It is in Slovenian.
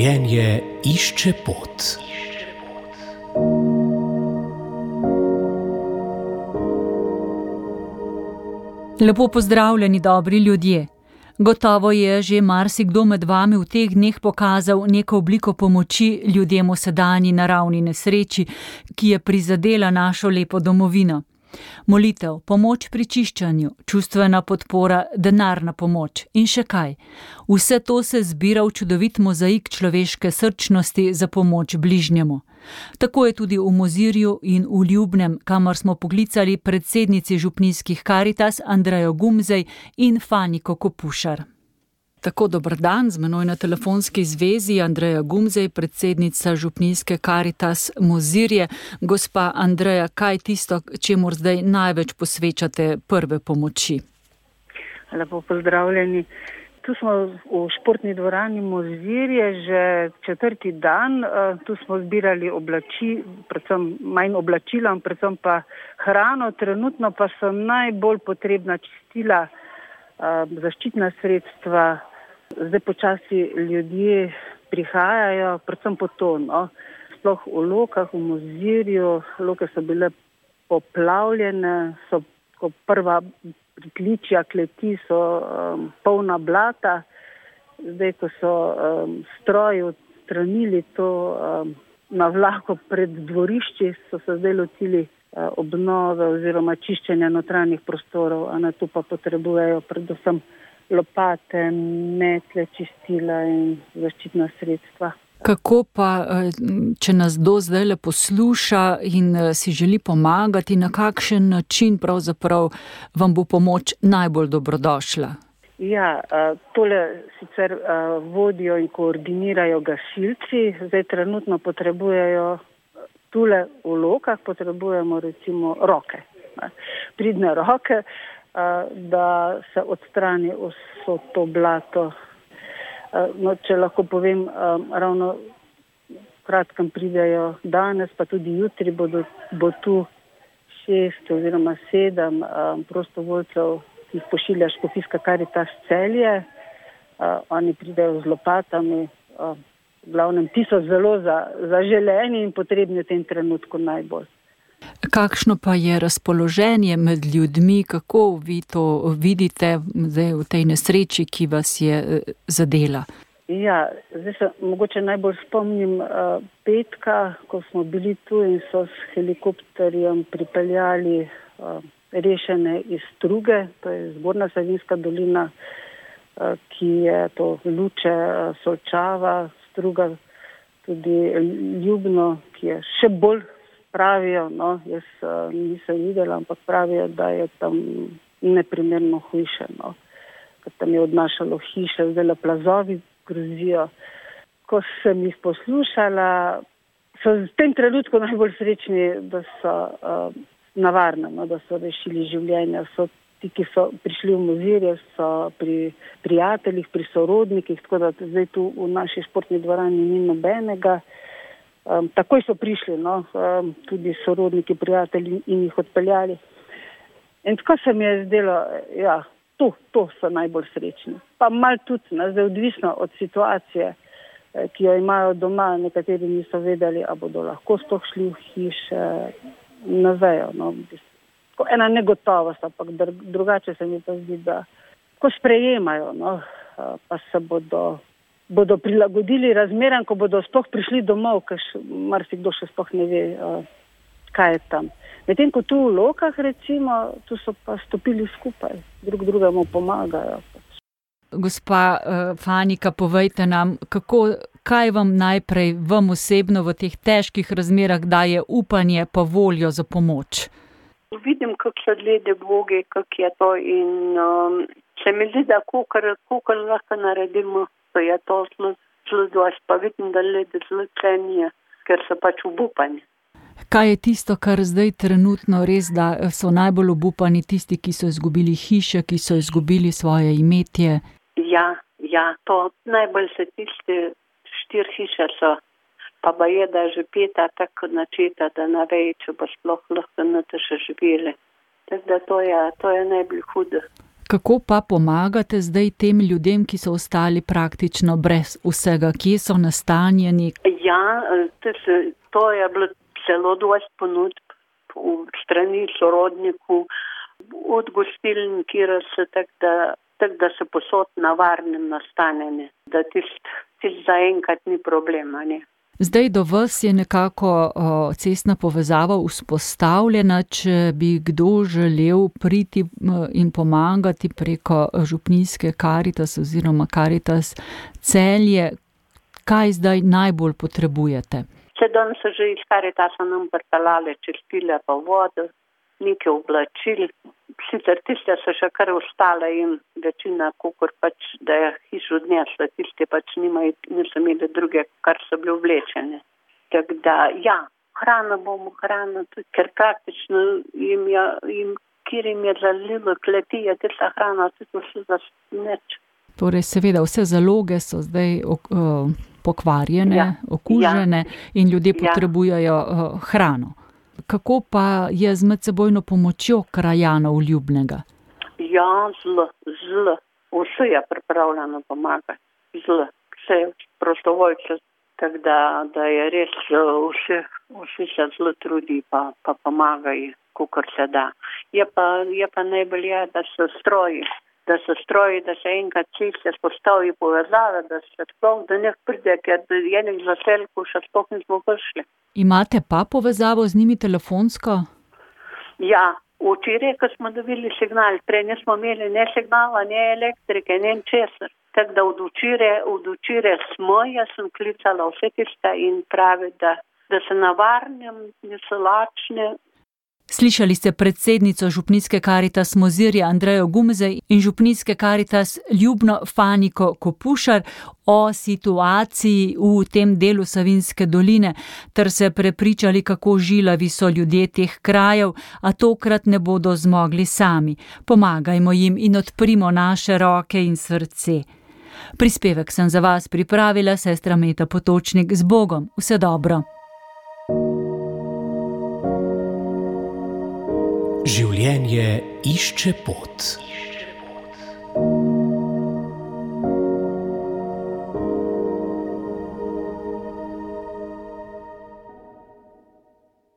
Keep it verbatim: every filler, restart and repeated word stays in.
Življenje išče pot. Lepo pozdravljeni, dobri ljudje. Gotovo je že marsikdo med vami v teh dneh pokazal neko obliko pomoči ljudem v sedanji naravni nesreči, ki je prizadela našo lepo domovino. Molitev, pomoč pri čiščenju, čustvena podpora, denarna pomoč in še kaj. Vse to se zbira v čudovit mozaik človeške srčnosti za pomoč bližnjemu. Tako je tudi v Mozirju in v Ljubnem, kamor smo poklicali predsednici župnijskih Karitas Andrejo Gumzej in Faniko Kopušar. Tako, dober dan, z menoj na telefonski zvezi Andreja Gumzej, predsednica župnijske Karitas Mozirje. Gospa Andreja, kaj tisto, čemur zdaj največ posvečate prve pomoči? Lepo pozdravljeni. Tu smo v športni dvorani Mozirje že četrti dan. Tu smo zbirali oblači, predvsem manj oblačila, predvsem pa hrano. Trenutno pa so najbolj potrebna čistila, zaščitna sredstva. Zdaj počasi ljudje prihajajo, predvsem po to, no. Sploh v Lokah, v Mozirju, Loke so bile poplavljene, so ko prva pritličja kleti so um, polna blata. Zdaj, ko so um, stroji odstranili to um, navlako pred dvorišči, so se zdaj lotili uh, obnove oziroma čiščenja notranjih prostorov, a na to pa potrebujejo predvsem lopate, metle, čistila in zaščitna sredstva. Kako pa, če nas do zdaj posluša in si želi pomagati, na kakšen način pravzaprav vam bo pomoč najbolj dobrodošla? Ja, tole sicer vodijo in koordinirajo gasilci. Zdaj trenutno potrebujejo tule v Lokah, potrebujemo recimo roke, pridne roke, da se odstrani vso to blato. No, če lahko povem, ravno kratkem pridejo danes, pa tudi jutri bodo, bo tu šest oziroma sedem prostovoljcev, ki jih pošilja škofijska Karitas Celje. Oni pridejo z lopatami. V glavnem, ti so zelo zaželeni in potrebni v tem trenutku najbolj. Kakšno pa je razpoloženje med ljudmi, kako vi to vidite zdaj v tej nesreči, ki vas je zadela? Ja, zdaj se mogoče najbolj spomnim uh, petka, ko smo bili tu in so s helikopterjem pripeljali uh, rešene iz Struge, to je Zgornja Savinjska dolina, uh, ki je to Luče, uh, Solčava, Struga, tudi Ljubno, ki je še bolj pravijo, no, jaz uh, nisem videla, ampak pravijo, da je tam neprimerno hujše, no, ker tam je odnašalo hiše, zdaj plazovi grozijo. Ko sem jih poslušala, so v tem trenutku najbolj srečni, da so uh, na varnem, no, da so rešili življenja. So ti, ki so prišli v Mozirje, so pri prijateljih, pri sorodnikih, tako da zdaj tu v naši športni dvorani ni nobenega. Um, takoj so prišli, no, um, tudi sorodniki, prijatelji in jih odpeljali. In tako se mi je zdelo, ja, to, to so najbolj srečni. Pa malo tudi, ne, zdaj odvisno od situacije, eh, ki jo imajo doma, nekateri niso vedeli, a bodo lahko sploh šli v hiše, ne vejo, no. Ena negotovost, ampak drugače se mi pa zdi, da ko sprejemajo, no, pa se bodo bodo prilagodili razmeram, ko bodo sploh prišli domov, ker marsikdo še sploh ne ve, kaj je tam. Medtem ko tu v Lokah, recimo, tu so pa stopili skupaj, drug drugemu pomagajo. Gospa Fanika, povejte nam, kako, kaj vam najprej, vam osebno v teh težkih razmerah daje upanje pa voljo za pomoč? Vidim, kako se glede Boge, kako je to in um, se mi zdi, da kukar, kukar lahko naredimo, to je to zelo, pa vidim, da ljudje zelo cenijo, ker so pač obupani. Kaj je tisto, kar zdaj trenutno res, da so najbolj obupani tisti, ki so izgubili hiše, ki so izgubili svoje imetje? Ja, ja, to najbolj se tisti štiri hiše so, pa ba je, da je že peta tako načeta, da ne ve, če bo sploh lahko na to še živeli. Tako da to je, to je najbolj hudo. Kako pa pomagate zdaj tem ljudem, ki so ostali praktično brez vsega? Kje so nastanjeni? Ja, to je bilo celo dosti ponudb v strani sorodnikov, od gostiln, kjer se tak, da, tak, da se posod na varnem nastanjene, da tist, tist zaenkrat ni problema, ne. Zdaj do vas je nekako o, cestna povezava vzpostavljena, če bi kdo želel priti in pomagati preko župnijske Karitas oziroma Karitas Celje. Kaj zdaj najbolj potrebujete? Če danes so že iz Karitasa nam pripeljali čistile pa vodo, nekaj oblačil, sicer tiste so še kar ostale in večina, kakor pač, da je hiš odnesla, tiste pač nimajo, niso imeli druge, kar so bili oblečene. Tako da, ja, hrana bomo, hrana tudi, ker praktično jim je, jim, kjer jim je zalilo kleti, je tista hrana tudi vse za neč. Torej, seveda, vse zaloge so zdaj uh, pokvarjene, ja. okužene ja. in ljudje potrebujejo uh, hrano. Kako pa je z medsebojno pomočjo krajanov Ljubnega? Ja, zelo, zelo. Vse je pripravljeno pomagati. Zelo. Vse je prostovoljce. Tako da, da je res, vse, vse se zelo trudi pa, pa pomagajo, kakor se da. Je pa, je pa najbolje, da se stroji. Da se stroji, da se enkrat ceste postavi povezave, da se sploh, da ne pride, ker enih zaselkov še sploh nismo prišli. Imate pa povezavo z njimi telefonsko? Ja, včeraj, ko smo dobili signal, prej nismo imeli ne signala, ne elektrike, ne česar. Tako da od včeraj, od včeraj smo, jaz sem klicala vse tiste in pravi, da, da se na varnem, niso lačne. Slišali ste predsednico župnijske Karitas Mozirje Andrejo Gumze in župnijske Karitas Ljubno Faniko Kopušar o situaciji v tem delu Savinjske doline, ter se prepričali, kako žilavi so ljudje teh krajev, a tokrat ne bodo zmogli sami. Pomagajmo jim in odprimo naše roke in srce. Prispevek sem za vas pripravila sestra Meta Potočnik. Z Bogom, vse dobro. Življenje išče pot.